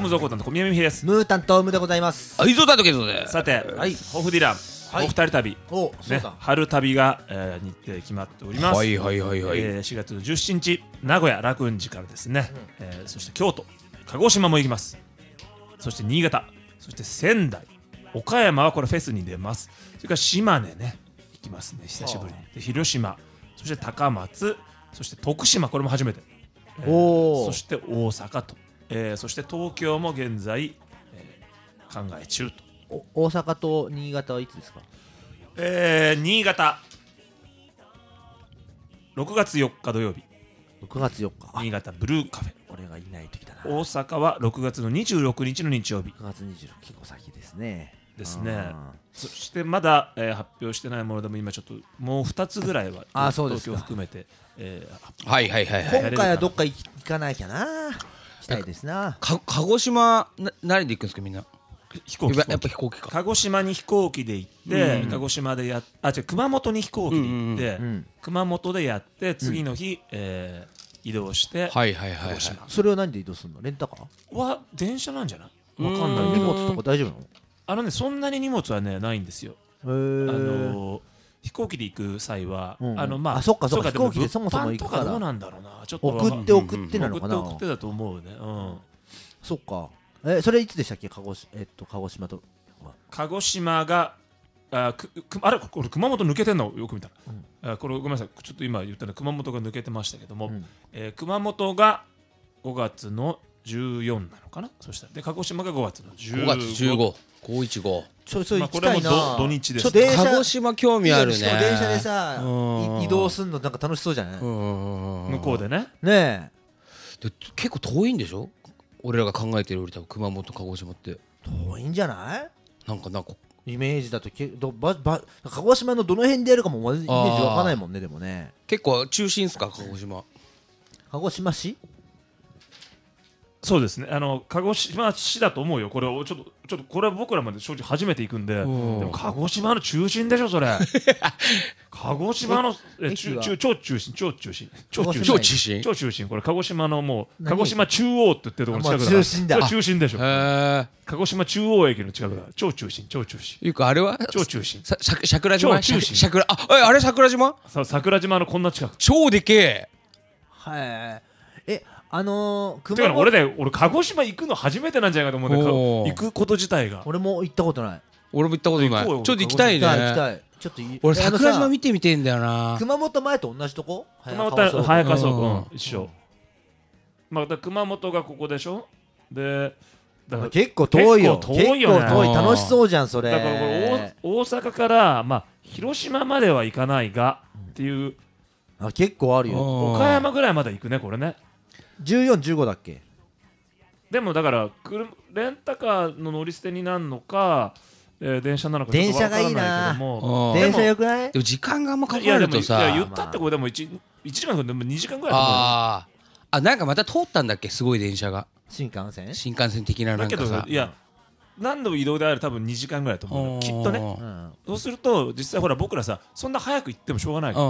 ムゾーコータンと小宮山美平です。 ムータンとムでございます。 はい、そうだとけどね。 さて、ホフディラン、お二人旅、 そうだ。 春旅が、日程決まっております。 はいはいはいはい。 4月17日、名古屋楽雲寺からですね、そして京都、鹿児島も行きます。そして新潟、そして仙台、岡山はこれフェスに出ます。それから島根ね、行きますね、久しぶりに。で広島、そして高松、そして徳島、これも初めて。そして大阪と、そして東京も現在、考え中と。 大阪と新潟はいつですか？ 新潟6月4日土曜日、 6月4日。 新潟ブルーカフェ。 俺がいない時だな。 大阪は6月の26日の日曜日 6月26日、結構先ですね。 そしてまだ、発表してないものでも今ちょっともう2つぐらいは東京含めて、 はいはいはいはい。 今回はどっか行かなきゃな。したいですな。 鹿児島何で行くんですかみんな？ 飛行機。 やっぱ飛行機か。 鹿児島に飛行機で行って、鹿児島で熊本に飛行機で行って、熊本でやって次の日、移動して、 はいはいはい。 それは何で移動するの？レンタカー？ は電車なんじゃない？わかんないけ荷ど。 物とか大丈夫なの？ そんなに荷物はねないんですよ。飛行機で行く際は、 そっか飛行機でそもそも行くからどうなんだろうな、ちょっと送ってなのかな。 送ってだと思うね。 そっか。それいつでしたっけ？鹿児島と鹿児島がこれ熊本抜けてんのよく見たら、これごめんなさい、ちょっと今言ったの熊本が抜けてましたけども、熊本が5月の14なのかな。そしたらで鹿児島が5月の15。 5月15、515。 そう行きたいな。 これも土日です。 鹿児島興味あるね。 電車でさ移動するのなんか楽しそうじゃない？ 向こうでね。 ねえ。結構遠いんでしょ？俺らが考えてるより多分熊本鹿児島って遠いんじゃない？ なんかイメージだと鹿児島のどの辺でやるかもイメージわかんないもんね。でもね、 結構中心っすか鹿児島？ 鹿児島市？ そうですね、鹿児島市だと思うよ。これちょっとこれは僕らまで正直初めて行くんで、でも鹿児島の中心でしょそれ。鹿児島の超中心。これ鹿児島のもう鹿児島中央って言ってるところの近くだから。中心でしょ。鹿児島中央駅の近くだから超中心。 いうかあれは超中心。 桜島？ 超中心。 あれ桜島？ そう、桜島のこんな近く。 超でけえ。 はい。俺鹿児島行くの初めてなんじゃないかと思うんだけど、行くこと自体が。 俺も行ったことない。 ちょっと行きたいね。 ちょっと俺桜島見てみてんだよな。 熊本前と同じとこ？ 熊本早川倉庫一緒。熊本がここでしょ。で結構遠いよ。 遠いよね。 楽しそうじゃんそれ。 だから大阪から広島までは行かないがっていう。 結構あるよ。 岡山ぐらいまで行くねこれね。14、 15だっけ？ でもだからレンタカーの乗り捨てになるのか、電車なのかちょっと分からないけども。 電車よくない？ でも時間があんまかかるとさ。 言ったってこれでも1時間でも2時間ぐらいだと思う。 なんかまた通ったんだっけすごい電車が。 新幹線的ななんかさ。 だけど何度移動であれ多分2時間ぐらいだと思うきっとね。そうすると実際ほら僕らさそんな早く行ってもしょうがないから。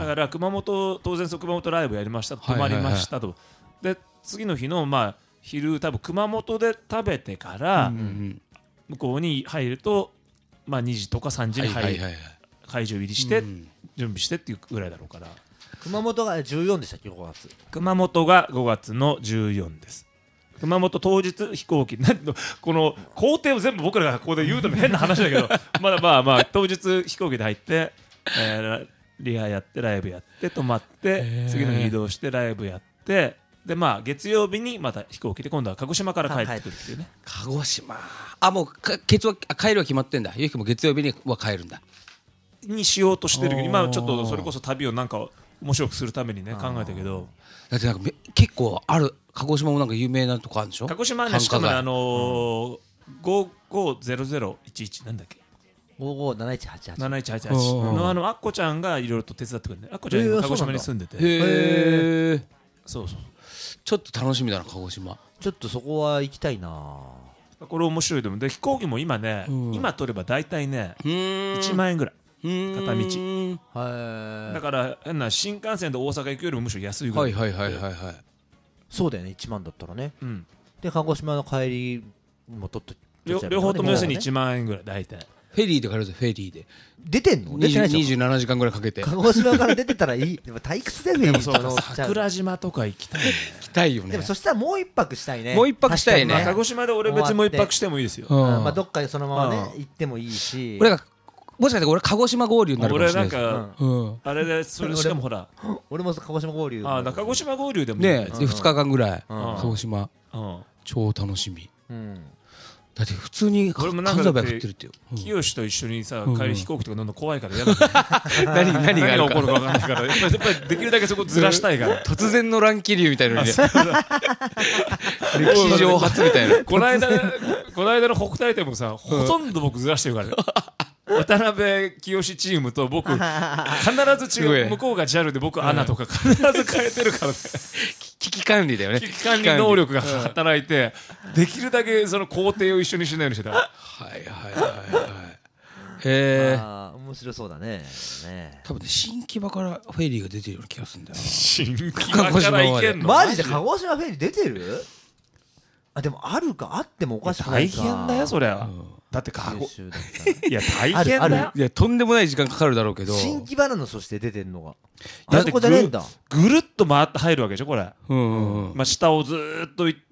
だから当然熊本ライブやりましたと、泊まりましたと。で次の日の昼多分熊本で食べてから向こうに入ると2時とか3時に会場入りして準備してっていうぐらいだろうから。 熊本が14でしたっけ？5月。 熊本が5月の14です。熊本当日飛行機この工程を全部僕らがここで言うと変な話だけど当日飛行機で入って、リハやってライブやって泊まって次の日移動してライブやってで月曜日にまた飛行機で今度は鹿児島から帰ってくるっていうね。 鹿児島もう帰るは決まってんだ。ゆうきも月曜日には帰るんだにしようとしてるけど今ちょっとそれこそ旅をなんか面白くするためにね考えたけどだってなんか結構ある。鹿児島もなんか有名なとこあるんでしょ？ 鹿児島ねしかも550011なんだっけ 557188 のアッコちゃんがいろいろと手伝ってくれるね。アッコちゃん鹿児島に住んでて。そうちょっと楽しみだな鹿児島。 ちょっとそこは行きたいな。 これ面白いと思う。で飛行機も今ね今取れば大体ね1万円ぐらい片道。だから変な新幹線で大阪行くよりもむしろ安いぐらい。 はい。 そうだよね1万だったらね。 で鹿児島の帰りも取っ両方とも要するに1万円ぐらい大体フェリーで帰るぞフェリーで出てんの？出てないでしょ。 27時間ぐらいかけて鹿児島から出てたらいい。でも退屈だよね。 でもそうか桜島とか行きたいね。 行きたいよね。 でもそしたらもう一泊したいね。 もう一泊したいね。 まあ鹿児島で俺別にもう一泊してもいいですよ。 まあどっかでそのままね行ってもいいし。 俺がもしかして俺鹿児島合流になるかもしれないです。 俺なんかあれでそれしかもほら俺も鹿児島合流。 あ鹿児島合流でもいいね。 2日間ぐらい鹿児島超楽しみ。だって普通に関西弁降ってるってよ。 清と一緒にさ帰り飛行機とか乗るの怖いから嫌だ。 何が起こるか分かんないからやっぱりできるだけそこずらしたいから。 突然の乱気流みたいなのに歴史上初みたいな。 この間の北大展もさほとんど僕ずらしてるからね。渡辺清チームと僕必ず違う。向こうが JAL で僕アナとか必ず変えてるからね。 危機管理だよね。 危機管理能力が働いてできるだけその工程を一緒にしないようにしてた。 はいはいはいはい。へえ。 面白そうだね。 多分ね新木場からフェリーが出てるような気がするんだよな。 新木場から行けんの？ マジで鹿児島フェリー出てる？あでもあるかあってもおかしくないか。 大変だよそりゃ。だっていや大変だよ。 いやとんでもない時間かかるだろうけど。 新木場なのそして出てんのが。 だってぐるっと回って入るわけでしょこれ。まあ下をずーっと行って。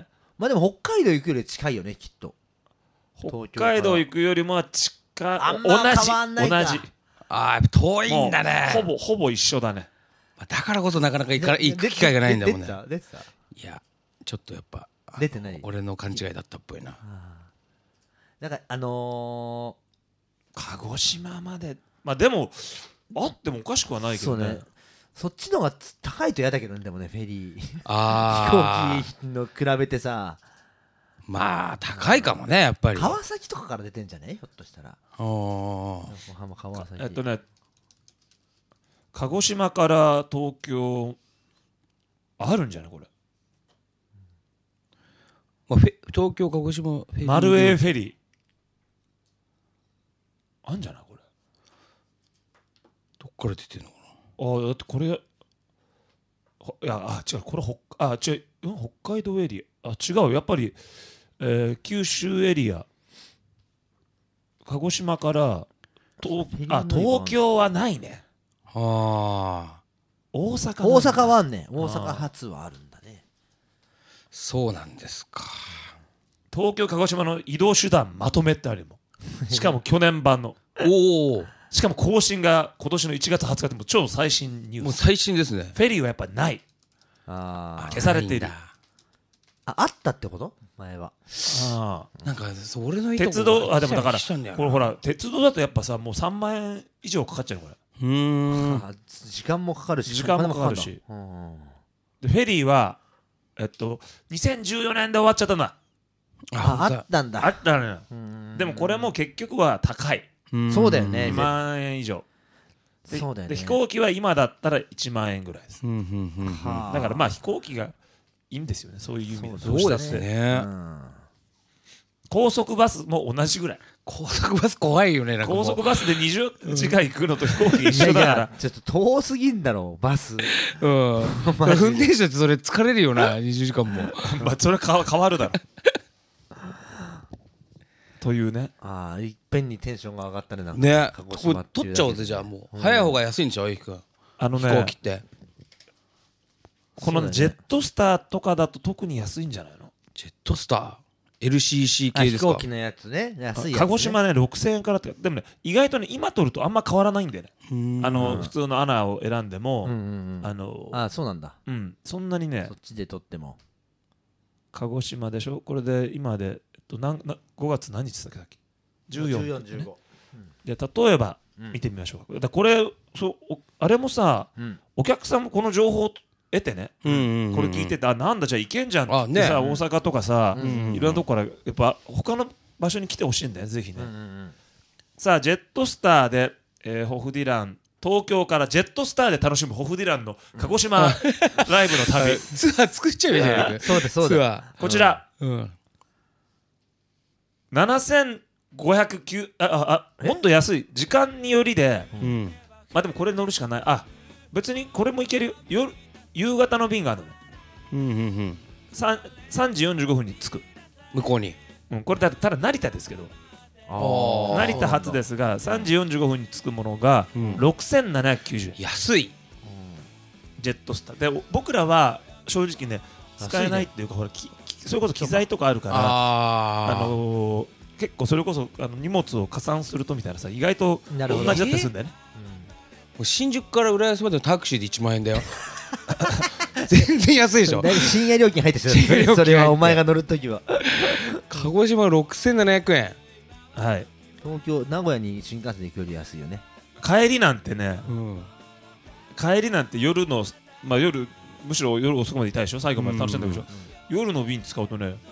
まあでも北海道行くより近いよねきっと。 北海道行くよりも近い。同じ。 ああ遠いんだね。 ほぼ一緒だね。 だからこそなかなか行く機会がないんだもんね。 出てた？ いやちょっとやっぱ出てない。 俺の勘違いだったっぽいな。 なんか鹿児島までまあでもあってもおかしくはないけどね。 そっちの方が高いと嫌だけどねでもねフェリー飛行機の比べてさまあ高いかもねやっぱり。 川崎とかから出てんじゃねひょっとしたら。横浜川崎。 鹿児島から東京あるんじゃないこれ。 東京鹿児島フェリーマルエフェリーあんじゃないこれ。 どっから出てんのかな。だってこれいや違うこれ違う北海道エリア違うやっぱり、九州エリア鹿児島から東京はないね。大阪はあんね。大阪発はあるんだね。 そうなんですか。 東京鹿児島の移動手段まとめってあるもん。しかも去年版のしかも更新が今年の1月20日ってもう超最新ニュース。 もう最新ですね。 フェリーはやっぱない消されている。 あったってこと前は。 なんか俺の鉄道でもだからこれほら鉄道だとやっぱさもう3万円以上かかっちゃうこれ。 時間もかかるしでフェリーは2014年で終わっちゃったんだ。 あったんだ。 あったのよ。でもこれも結局は高い。 そうだよね。 2万円以上。 そうだよね。 で飛行機は今だったら1万円ぐらいです。だからまあ飛行機がいいんですよねそういう意味で。 そうですね。 高速バスも同じぐらい。 高速バス怖いよね。 高速バスで20時間行くのと飛行機一緒だからちょっと遠すぎんだろバス。 運転手ってそれ疲れるよな20時間も。 まあそれは変わるだろというね。 いっぺんにテンションが上がったねなんかね。これ取っちゃおうぜじゃあもう早い方が安いんちゃうゆきくん。飛行機ってこのジェットスターとかだと特に安いんじゃないの。 ジェットスター LCC 系ですか。 飛行機のやつね安いやつね。 鹿児島ね6000円からって。でもね意外とね今取るとあんま変わらないんだよね。普通のアナを選んでもそうなんだ。 そんなにねそっちで取っても鹿児島でしょこれで今で5月何日だっけ14、15で例えば見てみましょう。だこれあれもさお客さんもこの情報得てねこれ聞いててなんだじゃあ行けんじゃんってさ大阪とかさいろんなとこからやっぱ他の場所に来てほしいんだよぜひね。さあジェットスターでホフディラン東京からジェットスターで楽しむホフディランの鹿児島ライブの旅ツアー作っちゃうじゃないか。 そうですそうだ。 こちら7509もっと安い時間によりでまあでもこれ乗るしかない。別にこれもいけるよ。夕方の便があるの 3時45分に着く向こうに、 これただ成田ですけど、成田発ですが3時45分に着くものが6790円、 安い。 ジェットスターで、僕らは正直ね使えないっていうか、ほらそれこそ機材とかあるから結構それこそ荷物を加算するとみたいなさ、意外と同じだったりするんだよね。 新宿から浦安までのタクシーで1万円だよ全然安いでしょ。 深夜料金入ってるそれはお前が乗るときは鹿児島6700円。 はい。東京名古屋に新幹線で行くより安いよね。 帰りなんてね、帰りなんて夜の夜むしろ夜遅くまでいたでしょ、最後まで楽しんだでしょ。夜の便使うとね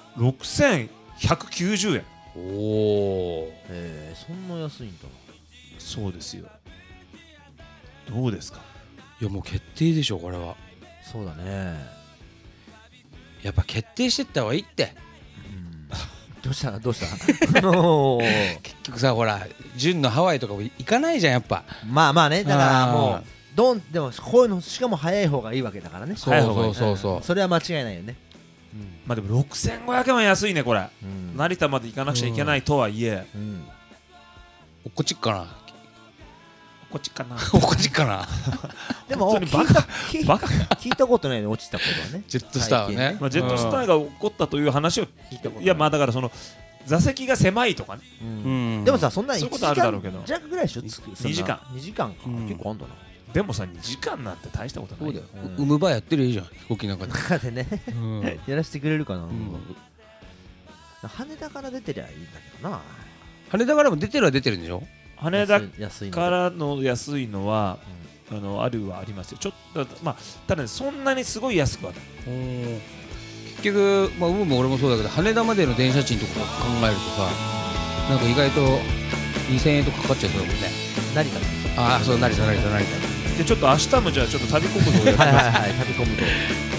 6190円。 おお、そんな安いんだ。 そうですよ。どうですか。 いやもう決定でしょこれは。 そうだね。 やっぱ決定してった方がいいって。 どうした結局さ、ほら純のハワイとかも行かないじゃんやっぱ。 まあね、だからもうでもこういうのしかも早い方がいいわけだからね。 そうそれは間違いないよね。 まあでも6500円は安いねこれ。成田まで行かなくちゃいけないとはいえ、 こっちかなこっちかなこっちかなでも聞いたことないね、落ちたことはね。 ジェットスターはね、 ジェットスターが起こったという話を聞いたこと。いやまあだからその座席が狭いとかね。 でもさ、そんな 1時間弱ぐらいでしょ。 2時間か、結構あんだな。 でもさ、2時間なんて大したことないよ。 産む場やってるじゃん、飛行機の中で。 中でねやらせてくれるかな。羽田から出てりゃいいんだけどな。 羽田からも出てるは出てるんでしょ。 羽田からの安いのはあるはありますよ。ちょっとまあただね、そんなにすごい安くはない。 結局まあ俺もそうだけど、羽田までの電車賃とか考えるとさ、なんか意外と2000円とかかかっちゃうそうだもんね。 成田。 ああそう、成田。 でちょっと明日もじゃあちょっと旅国道をやってます。 旅国道。